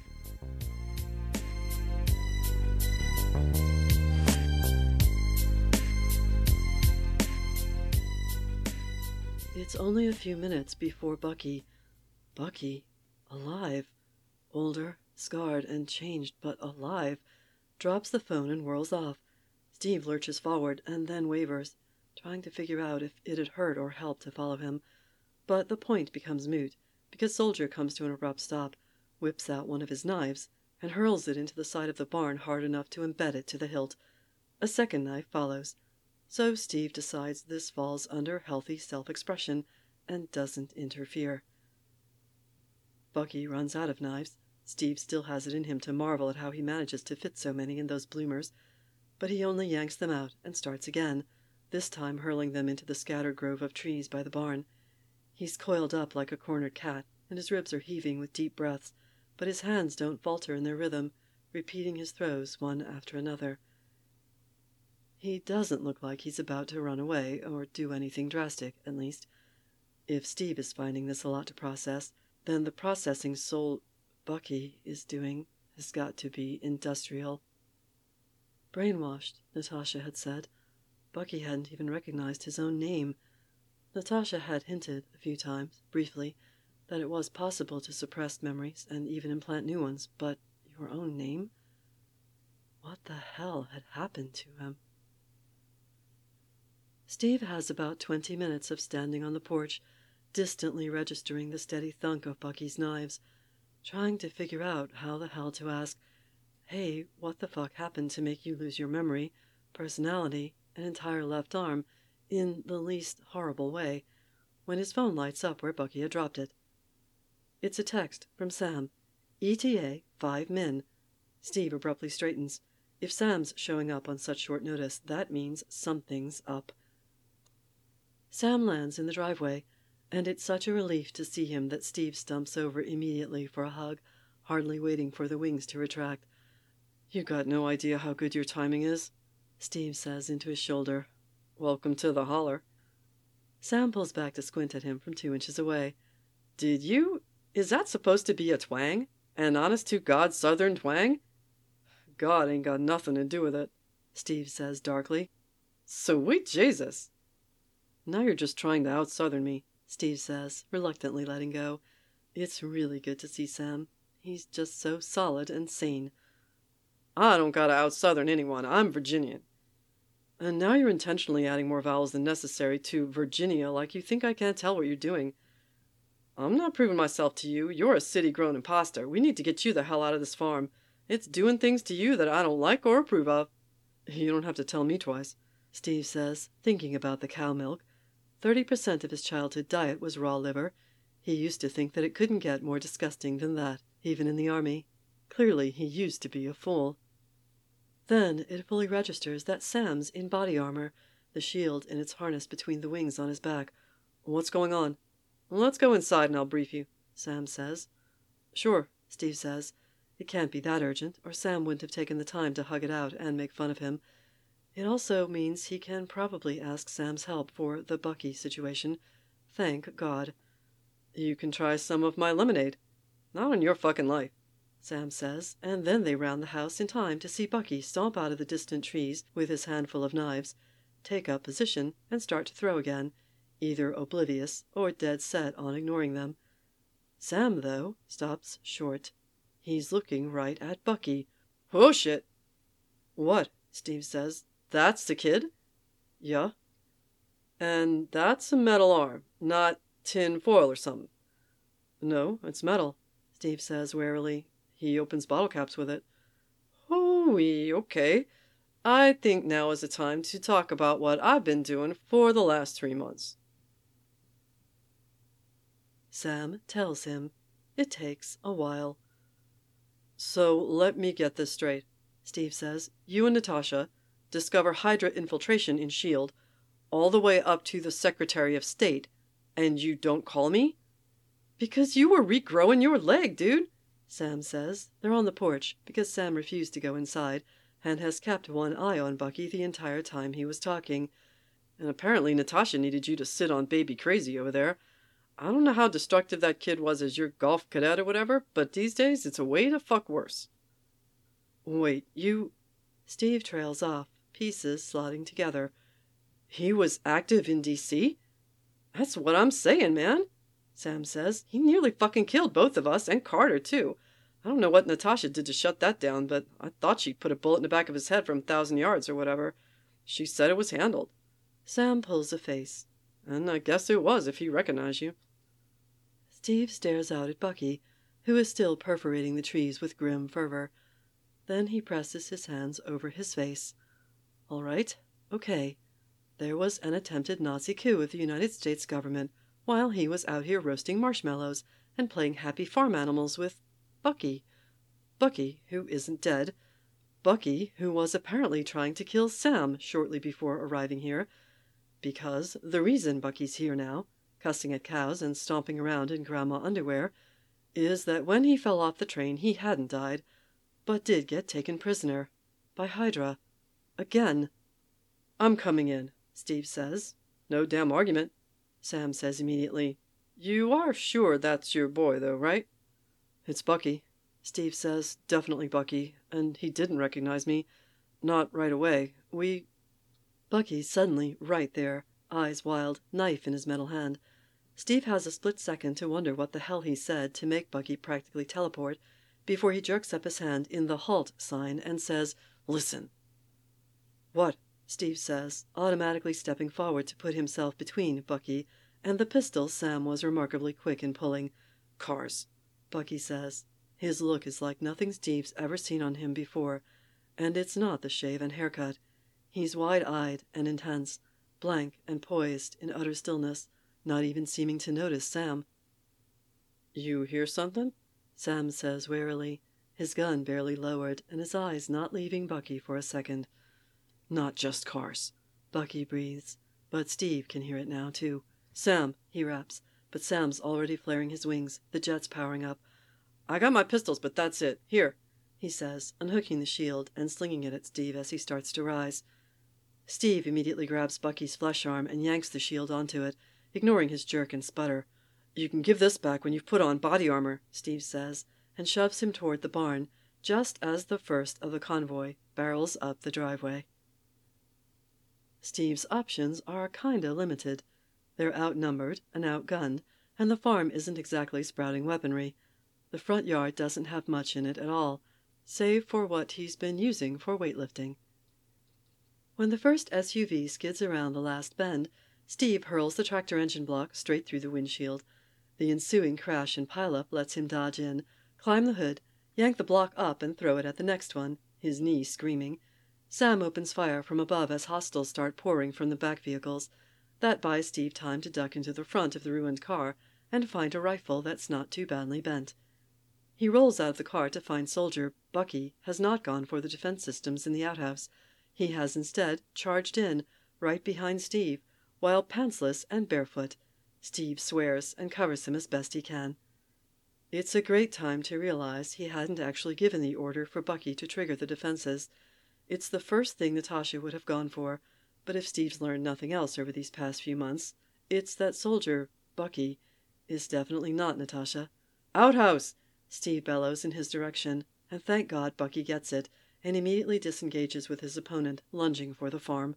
It's only a few minutes before Bucky, Bucky, alive, older, scarred, and changed, but alive, drops the phone and whirls off. Steve lurches forward and then wavers, trying to figure out if it had hurt or helped to follow him. But the point becomes moot, because Soldier comes to an abrupt stop, whips out one of his knives, and hurls it into the side of the barn hard enough to embed it to the hilt. A second knife follows. So Steve decides this falls under healthy self-expression and doesn't interfere. Bucky runs out of knives. Steve still has it in him to marvel at how he manages to fit so many in those bloomers. But he only yanks them out and starts again, this time hurling them into the scattered grove of trees by the barn. He's coiled up like a cornered cat, and his ribs are heaving with deep breaths, but his hands don't falter in their rhythm, repeating his throws one after another. He doesn't look like he's about to run away, or do anything drastic, at least. If Steve is finding this a lot to process, then the processing soul Bucky is doing has got to be industrial. Brainwashed, Natasha had said. Bucky hadn't even recognized his own name. Natasha had hinted a few times, briefly, that it was possible to suppress memories and even implant new ones, but your own name? What the hell had happened to him? Steve has about twenty minutes of standing on the porch, distantly registering the steady thunk of Bucky's knives, trying to figure out how the hell to ask, "Hey, what the fuck happened to make you lose your memory, personality, and entire left arm in the least horrible way," when his phone lights up where Bucky had dropped it. It's a text from Sam. E T A, five min. Steve abruptly straightens. If Sam's showing up on such short notice, that means something's up. Sam lands in the driveway, And it's such a relief to see him that Steve stumps over immediately for a hug, hardly waiting for the wings to retract. "You got no idea how good your timing is," Steve says into his shoulder. "Welcome to the holler." Sam pulls back to squint at him from two inches away. "Did you? Is that supposed to be a twang? An honest-to-God southern twang?" "God ain't got nothing to do with it," Steve says darkly. "Sweet Jesus!" "Now you're just trying to out-southern me," Steve says, reluctantly letting go. It's really good to see Sam. He's just so solid and sane. "I don't gotta out-southern anyone. I'm Virginian." "And now you're intentionally adding more vowels than necessary to Virginia like you think I can't tell what you're doing." "I'm not proving myself to you. You're a city-grown imposter. We need to get you the hell out of this farm. It's doing things to you that I don't like or approve of." "You don't have to tell me twice," Steve says, thinking about the cow milk. Thirty percent of his childhood diet was raw liver. He used to think that it couldn't get more disgusting than that, even in the army. Clearly, he used to be a fool. Then it fully registers that Sam's in body armor, the shield in its harness between the wings on his back. "What's going on?" "Let's go inside and I'll brief you," Sam says. "Sure," Steve says. It can't be that urgent, or Sam wouldn't have taken the time to hug it out and make fun of him. It also means he can probably ask Sam's help for the Bucky situation. Thank God. "You can try some of my lemonade." "Not on your fucking life," Sam says, and then they round the house in time to see Bucky stomp out of the distant trees with his handful of knives, take up position, and start to throw again, either oblivious or dead set on ignoring them. Sam, though, stops short. He's looking right at Bucky. "Oh, shit!" "What?" Steve says. "That's the kid?" "Yeah." "And that's a metal arm, not tin foil or something?" "No, it's metal," Steve says warily. "He opens bottle caps with it." "Hooey, okay. I think now is the time to talk about what I've been doing for the last three months." Sam tells him. It takes a while. "So let me get this straight," Steve says. "You and Natasha discover Hydra infiltration in S H I E L D all the way up to the Secretary of State, and you don't call me?" "Because you were regrowing your leg, dude," Sam says. They're on the porch because Sam refused to go inside and has kept one eye on Bucky the entire time he was talking. "And apparently Natasha needed you to sit on baby crazy over there. I don't know how destructive that kid was as your golf cadet or whatever, but these days it's a way to fuck worse." "Wait, you..." Steve trails off, pieces slotting together. "He was active in D C? That's what I'm saying, man," Sam says. "He nearly fucking killed both of us, and Carter, too. I don't know what Natasha did to shut that down, but I thought she put a bullet in the back of his head from a thousand yards or whatever. She said it was handled." Sam pulls a face. "And I guess it was, if he recognized you." Steve stares out at Bucky, who is still perforating the trees with grim fervor. Then he presses his hands over his face. "All right, okay. There was an attempted Nazi coup of the United States government while he was out here roasting marshmallows and playing happy farm animals with Bucky. Bucky, who isn't dead. Bucky, who was apparently trying to kill Sam shortly before arriving here. Because the reason Bucky's here now, cussing at cows and stomping around in grandma underwear, is that when he fell off the train he hadn't died, but did get taken prisoner. By Hydra. Again." "I'm coming in," Steve says. "No damn argument," Sam says immediately. "You are sure that's your boy, though, right?" "It's Bucky," Steve says. "Definitely Bucky. And he didn't recognize me. Not right away. We..." Bucky's suddenly right there, eyes wild, knife in his metal hand. Steve has a split second to wonder what the hell he said to make Bucky practically teleport before he jerks up his hand in the halt sign and says, "Listen." "What?" Steve says, automatically stepping forward to put himself between Bucky and the pistol Sam was remarkably quick in pulling. "Cars," Bucky says. His look is like nothing Steve's ever seen on him before, and it's not the shave and haircut. He's wide-eyed and intense, blank and poised in utter stillness, not even seeming to notice Sam. "You hear something?" Sam says warily, his gun barely lowered and his eyes not leaving Bucky for a second. "Not just cars," Bucky breathes, but Steve can hear it now, too. "Sam," he raps, but Sam's already flaring his wings, the jets powering up. "I got my pistols, but that's it. Here," he says, unhooking the shield and slinging it at Steve as he starts to rise. Steve immediately grabs Bucky's flesh arm and yanks the shield onto it, ignoring his jerk and sputter. "You can give this back when you've put on body armor," Steve says, and shoves him toward the barn, just as the first of the convoy barrels up the driveway. Steve's options are kinda limited. They're outnumbered and outgunned, and the farm isn't exactly sprouting weaponry. The front yard doesn't have much in it at all, save for what he's been using for weightlifting. When the first S U V skids around the last bend, Steve hurls the tractor engine block straight through the windshield. The ensuing crash and pileup lets him dodge in, climb the hood, yank the block up and throw it at the next one, his knee screaming. Sam opens fire from above as hostiles start pouring from the back vehicles. That buys Steve time to duck into the front of the ruined car and find a rifle that's not too badly bent. He rolls out of the car to find Soldier Bucky has not gone for the defense systems in the outhouse. He has instead charged in, right behind Steve, while pantsless and barefoot. Steve swears and covers him as best he can. It's a great time to realize he hadn't actually given the order for Bucky to trigger the defenses. It's the first thing Natasha would have gone for, but if Steve's learned nothing else over these past few months, it's that Soldier Bucky is definitely not Natasha. "Outhouse!" Steve bellows in his direction, and thank God Bucky gets it and immediately disengages with his opponent, lunging for the farm.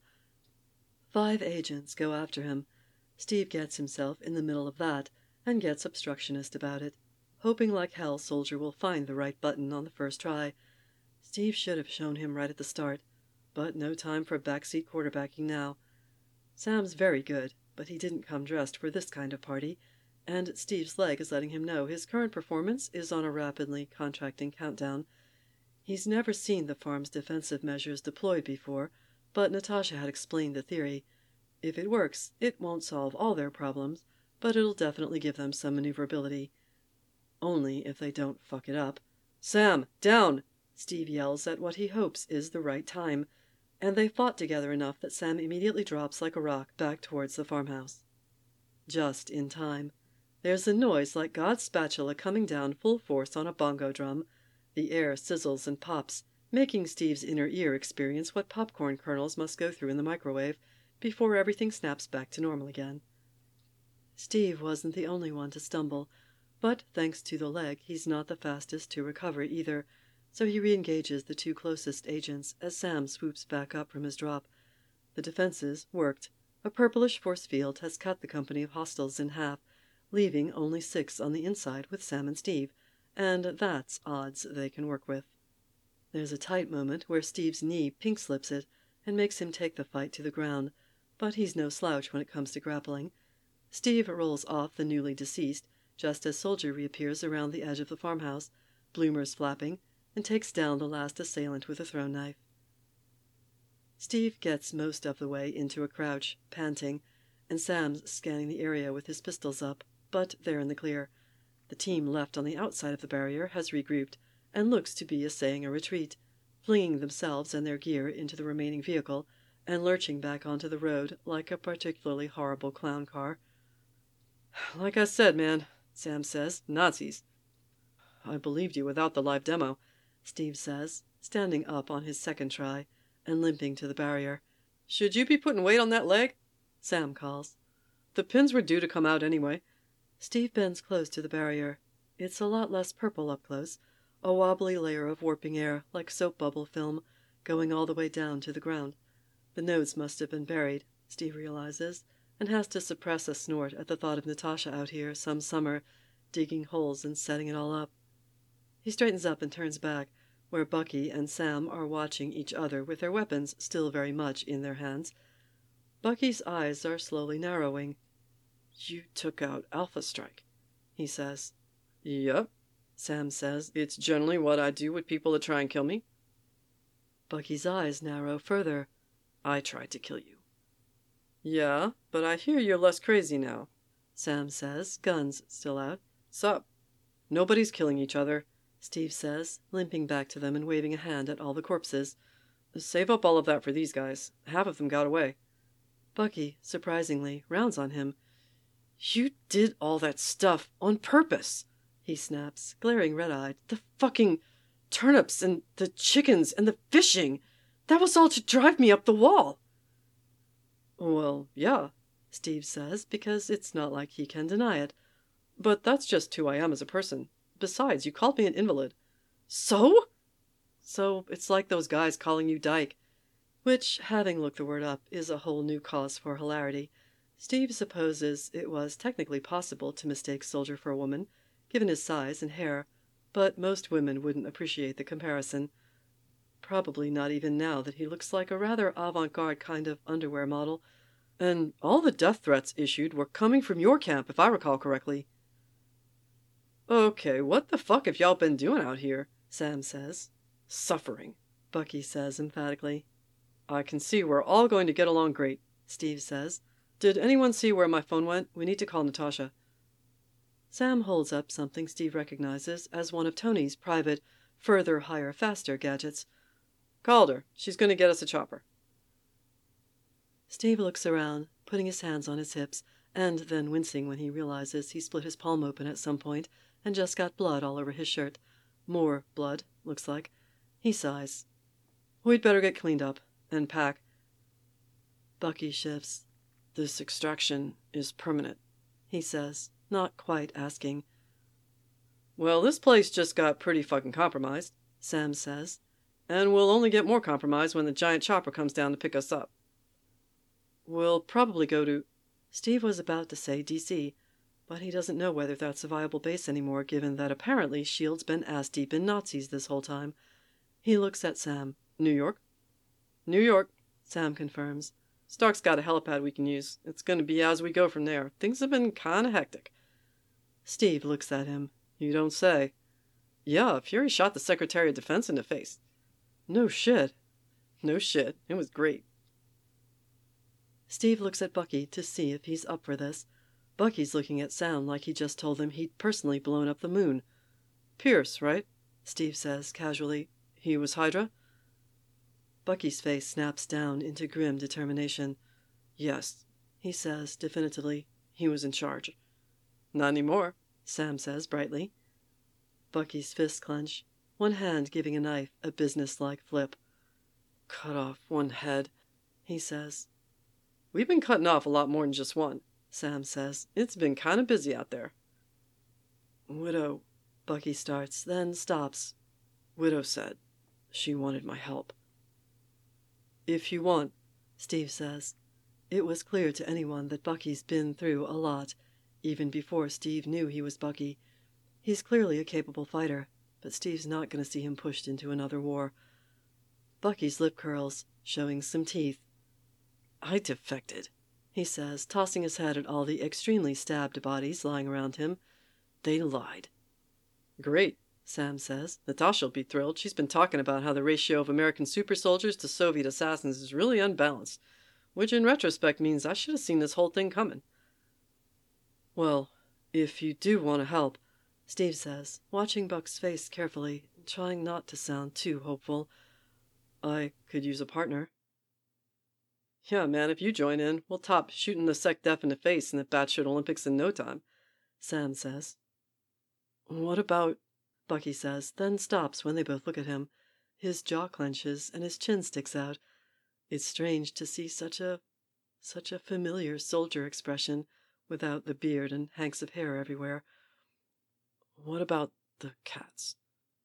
Five agents go after him. Steve gets himself in the middle of that and gets obstructionist about it, hoping like hell Soldier will find the right button on the first try. Steve should have shown him right at the start, but no time for backseat quarterbacking now. Sam's very good, but he didn't come dressed for this kind of party, and Steve's leg is letting him know his current performance is on a rapidly contracting countdown. He's never seen the farm's defensive measures deployed before, but Natasha had explained the theory. If it works, it won't solve all their problems, but it'll definitely give them some maneuverability. Only if they don't fuck it up. "Sam, down!" Steve yells at what he hopes is the right time, and they fought together enough that Sam immediately drops like a rock back towards the farmhouse. Just in time. There's a noise like God's spatula coming down full force on a bongo drum. The air sizzles and pops, making Steve's inner ear experience what popcorn kernels must go through in the microwave before everything snaps back to normal again. Steve wasn't the only one to stumble, but thanks to the leg, he's not the fastest to recover either, so he re-engages the two closest agents as Sam swoops back up from his drop. The defenses worked. A purplish force field has cut the company of hostiles in half, leaving only six on the inside with Sam and Steve, and that's odds they can work with. There's a tight moment where Steve's knee pink slips it and makes him take the fight to the ground, but he's no slouch when it comes to grappling. Steve rolls off the newly deceased just as Soldier reappears around the edge of the farmhouse, bloomers flapping, and takes down the last assailant with a throw knife. Steve gets most of the way into a crouch, panting, and Sam's scanning the area with his pistols up, but they're in the clear. The team left on the outside of the barrier has regrouped and looks to be essaying a retreat, flinging themselves and their gear into the remaining vehicle and lurching back onto the road like a particularly horrible clown car. "Like I said, man," Sam says, "Nazis." "I believed you without the live demo," Steve says, standing up on his second try and limping to the barrier. "Should you be putting weight on that leg?" Sam calls. "The pins were due to come out anyway." Steve bends close to the barrier. It's a lot less purple up close, a wobbly layer of warping air like soap bubble film going all the way down to the ground. The nodes must have been buried, Steve realizes, and has to suppress a snort at the thought of Natasha out here some summer, digging holes and setting it all up. He straightens up and turns back, where Bucky and Sam are watching each other with their weapons still very much in their hands. Bucky's eyes are slowly narrowing. "You took out Alpha Strike," he says. "Yep," Sam says. "It's generally what I do with people that try and kill me." Bucky's eyes narrow further. "I tried to kill you." "Yeah, but I hear you're less crazy now," Sam says, guns still out. "Sup?" "Nobody's killing each other," Steve says, limping back to them and waving a hand at all the corpses. "Save up all of that for these guys. Half of them got away." Bucky, surprisingly, rounds on him. You did all that stuff on purpose, he snaps, glaring red-eyed. The fucking turnips and the chickens and the fishing. That was all to drive me up the wall. Well, yeah, Steve says, because it's not like he can deny it. But that's just who I am as a person. Besides, you called me an invalid. So? So it's like those guys calling you dyke. Which, having looked the word up, is a whole new cause for hilarity. Steve supposes it was technically possible to mistake Soldier for a woman, given his size and hair, but most women wouldn't appreciate the comparison. Probably not even now that he looks like a rather avant-garde kind of underwear model. And all the death threats issued were coming from your camp, if I recall correctly. Okay, what the fuck have y'all been doing out here? Sam says. Suffering, Bucky says emphatically. I can see we're all going to get along great, Steve says. Did anyone see where my phone went? We need to call Natasha. Sam holds up something Steve recognizes as one of Tony's private, further, higher, faster gadgets. Called her. She's going to get us a chopper. Steve looks around, putting his hands on his hips, and then wincing when he realizes he split his palm open at some point and just got blood all over his shirt. More blood, looks like. He sighs. We'd better get cleaned up and pack. Bucky shifts. This extraction is permanent, he says, not quite asking. Well, this place just got pretty fucking compromised, Sam says, and we'll only get more compromised when the giant chopper comes down to pick us up. We'll probably go to... Steve was about to say D C, but he doesn't know whether that's a viable base anymore, given that apparently S H I E L D's been ass-deep in Nazis this whole time. He looks at Sam. New York? New York, Sam confirms. Stark's got a helipad we can use. It's going to be as we go from there. Things have been kind of hectic. Steve looks at him. You don't say. Yeah, Fury shot the Secretary of Defense in the face. No shit. No shit. It was great. Steve looks at Bucky to see if he's up for this. Bucky's looking at Sam like he just told him he'd personally blown up the moon. Pierce, right? Steve says casually. He was Hydra? Bucky's face snaps down into grim determination. Yes, he says definitively. He was in charge. Not anymore, Sam says brightly. Bucky's fists clench, one hand giving a knife a business-like flip. Cut off one head, he says. We've been cutting off a lot more than just one, Sam says. It's been kind of busy out there. Widow, Bucky starts, then stops. Widow said she wanted my help. If you want, Steve says. It was clear to anyone that Bucky's been through a lot, even before Steve knew he was Bucky. He's clearly a capable fighter, but Steve's not going to see him pushed into another war. Bucky's lip curls, showing some teeth. I defected, he says, tossing his head at all the extremely stabbed bodies lying around him. They lied. Great, Sam says. Natasha'll be thrilled. She's been talking about how the ratio of American super soldiers to Soviet assassins is really unbalanced, which in retrospect means I should have seen this whole thing coming. Well, if you do want to help, Steve says, watching Buck's face carefully, trying not to sound too hopeful, I could use a partner. Yeah, man, if you join in, we'll top shooting the SecDef in the face in the batshit Olympics in no time, Sam says. What about... Bucky says, then stops when they both look at him. His jaw clenches and his chin sticks out. It's strange to see such a... such a familiar soldier expression without the beard and hanks of hair everywhere. What about the cats?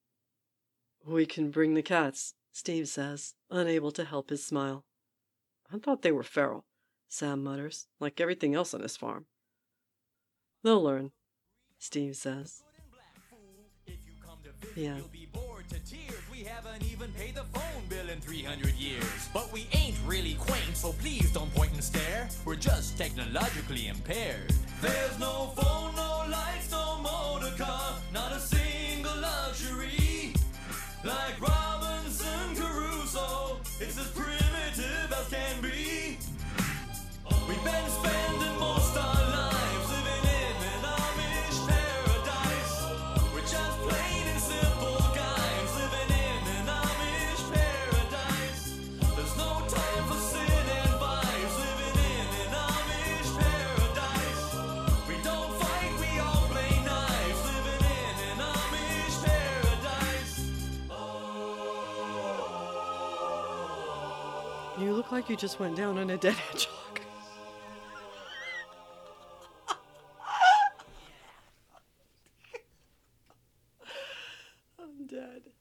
We can bring the cats, Steve says, unable to help his smile. I thought they were feral, Sam mutters, like everything else on this farm. They'll learn, Steve says. Yeah. You'll be bored to tears. We haven't even paid the phone bill in three hundred years. But we ain't really quaint, so please don't point and stare. We're just technologically impaired. There's no phone, no lights, no motor car, not a single luxury. Like Robinson Crusoe, it's as primitive as can be. We've been spending most our lives living in an Amish paradise. We're just plain and simple guys living in an Amish paradise. There's no time for sin and vice living in an Amish paradise. You look like you just went down on a dead hedgehog. I'm dead.